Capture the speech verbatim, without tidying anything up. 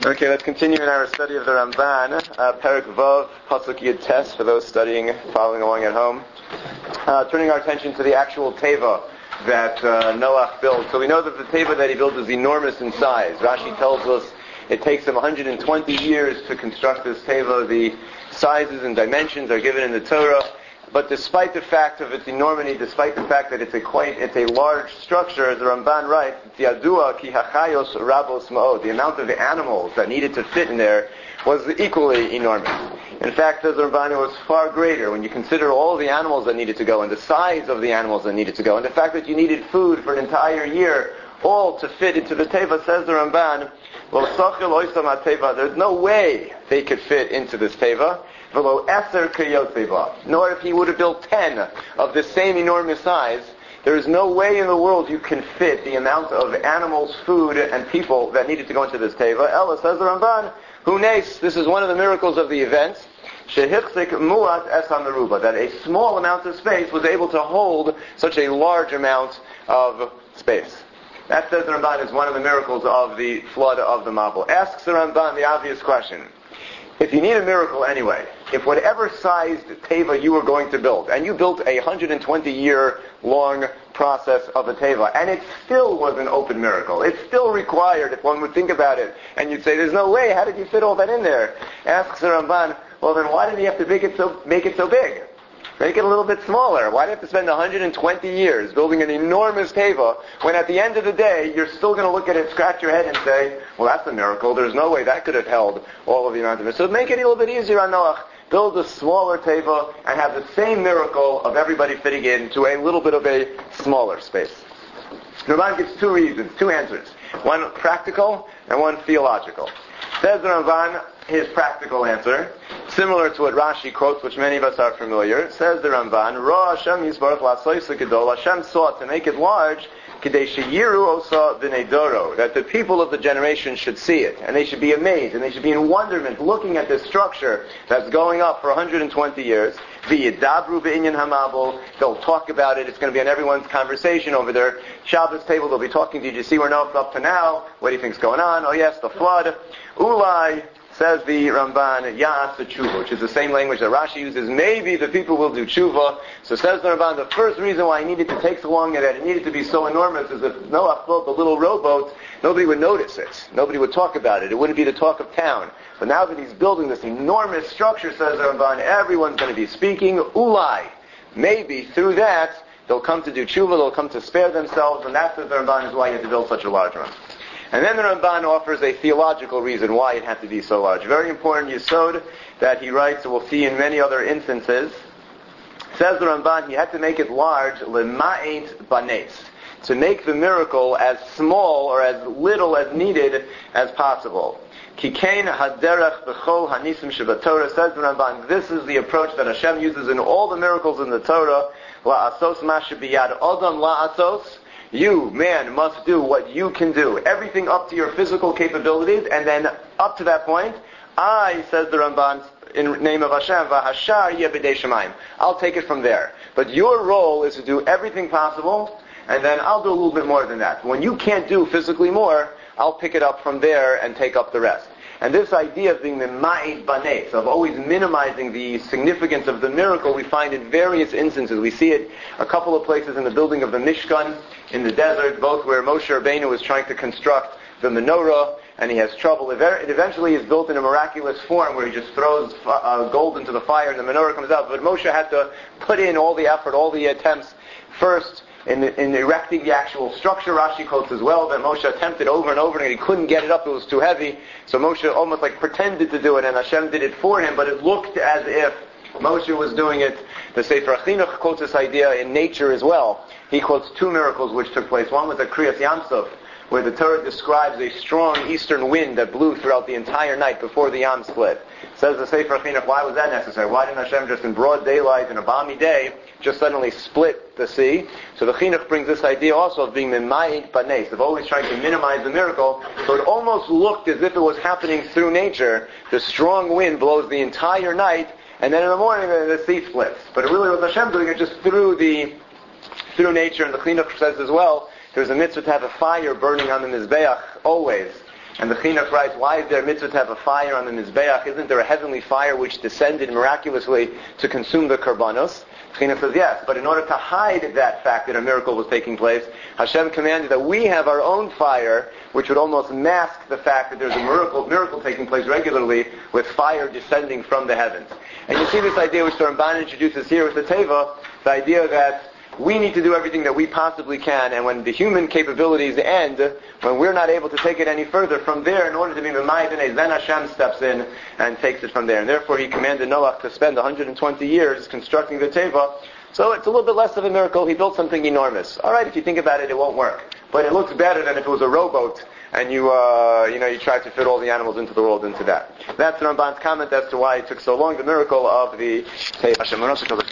Okay, let's continue in our study of the Ramban, uh, Perek Vav, Pasuk Yud Tes, for those studying, following along at home. Uh, turning our attention to the actual teva that uh, Noach built. So we know that the teva that he built is enormous in size. Rashi tells us it takes him one hundred twenty years to construct this teva. The sizes and dimensions are given in the Torah. But despite the fact of its enormity, despite the fact that it's a quite, it's a large structure, as the Ramban writes, "Yadua ki hachayos rabos ma'od." The amount of the animals that needed to fit in there was equally enormous. In fact, says the Ramban, it was far greater when you consider all the animals that needed to go, and the size of the animals that needed to go, and the fact that you needed food for an entire year, all to fit into the teva. Says the Ramban, there's no way they could fit into this teva. Nor if he would have built ten of the same enormous size, there is no way in the world you can fit the amount of animals, food, and people that needed to go into this teva. Ella, says the Ramban, Hunes, this is one of the miracles of the events, shehichzik muat es hameruba, that a small amount of space was able to hold such a large amount of space. That, says the Ramban, is one of the miracles of the flood of the Mabul. Asks the Ramban the obvious question. If you need a miracle anyway, if whatever sized teva you were going to build, and you built a one hundred twenty year long process of a teva, and it still was an open miracle, it still required, if one would think about it, and you'd say, there's no way, how did you fit all that in there? Asks the Ramban, well then why did he have to make it so, make it so big? Make it a little bit smaller. Why do you have to spend one hundred twenty years building an enormous teva when at the end of the day you're still going to look at it, scratch your head and say, well that's a miracle, there's no way that could have held all of the amount of it. So make it a little bit easier on Noach. Build a smaller teva and have the same miracle of everybody fitting into a little bit of a smaller space. Ramban gives two reasons, two answers. One practical and one theological. Says the Ramban, his practical answer, similar to what Rashi quotes, which many of us are familiar. Says the Ramban, Ra Hashem Yisbarach La'asoysa Gedol, Hashem sought to make it large, K'dei sheyiru osa b'nei doro, that the people of the generation should see it, and they should be amazed, and they should be in wonderment looking at this structure that's going up for one hundred twenty years. V'yidabru b'inyan hamabul, they'll talk about it, it's going to be on everyone's conversation over their Shabbos table, they'll be talking to you, do you see where Noah's up to now? What do you think's going on? Oh yes, the flood. Ulai, says the Ramban, Ya'as tshuva, which is the same language that Rashi uses. Maybe the people will do tshuva. So says the Ramban, the first reason why it needed to take so long and that it needed to be so enormous is if Noah built a little rowboat, nobody would notice it. Nobody would talk about it. It wouldn't be the talk of town. But now that he's building this enormous structure, says the Ramban, everyone's going to be speaking. Ulai, maybe through that, they'll come to do tshuva, they'll come to spare themselves, and that, says the Ramban, is why he had to build such a large one. And then the Ramban offers a theological reason why it had to be so large. Very important yesod that he writes, and we'll see in many other instances. Says the Ramban, he had to make it large, lema'et banes, to make the miracle as small or as little as needed as possible. Kikein haderech b'chol hanisim shebatorah, says the Ramban, this is the approach that Hashem uses in all the miracles in the Torah. La'asos ma shebiyad adam la'asos. You, man, must do what you can do. Everything up to your physical capabilities, and then up to that point, I, says the Ramban, in name of Hashem, v'hashar yeh b'dei shamayim. I'll take it from there. But your role is to do everything possible, and then I'll do a little bit more than that. When you can't do physically more, I'll pick it up from there and take up the rest. And this idea of being the ma'id banes, of always minimizing the significance of the miracle, we find in various instances. We see it a couple of places in the building of the Mishkan, in the desert, both where Moshe Rabbeinu is trying to construct the menorah, and he has trouble. It eventually is built in a miraculous form where he just throws uh, gold into the fire and the menorah comes out. But Moshe had to put in all the effort, all the attempts, first in, in erecting the actual structure. Rashi quotes as well that Moshe attempted over and over and he couldn't get it up, it was too heavy. So Moshe almost like pretended to do it, and Hashem did it for him, but it looked as if Moshe was doing it. The Sefer Chinuch quotes this idea in nature as well. He quotes two miracles which took place. One was at Kriyas Yamsuf, where the Torah describes a strong eastern wind that blew throughout the entire night before the Yam split. Says the Sefer Chinuch, why was that necessary? Why didn't Hashem just in broad daylight, in a balmy day, just suddenly split the sea? So the Chinuch brings this idea also of being mimayit banes, of always trying to minimize the miracle. So it almost looked as if it was happening through nature. The strong wind blows the entire night, and then in the morning the, the sea splits. But it really was Hashem doing it just through the through nature. And the Chinuch says as well, there's a mitzvah to have a fire burning on the Mizbeach always. And the Chinuch writes, why is there a mitzvah to have a fire on the Mizbeach? Isn't there a heavenly fire which descended miraculously to consume the Karbanos? Chinuch says yes, but in order to hide that fact that a miracle was taking place, Hashem commanded that we have our own fire, which would almost mask the fact that there's a miracle miracle taking place regularly with fire descending from the heavens. And you see this idea which the Ramban introduces here with the Teva, the idea that we need to do everything that we possibly can, and when the human capabilities end, when we're not able to take it any further, from there, in order to be Memayidene, then Hashem steps in and takes it from there. And therefore he commanded Noach to spend one hundred twenty years constructing the Teva. So it's a little bit less of a miracle. He built something enormous. Alright, if you think about it, it won't work. But it looks better than if it was a rowboat and you, uh, you know, you tried to fit all the animals into the world into that. That's the Ramban's comment as to why it took so long, the miracle of the Teva.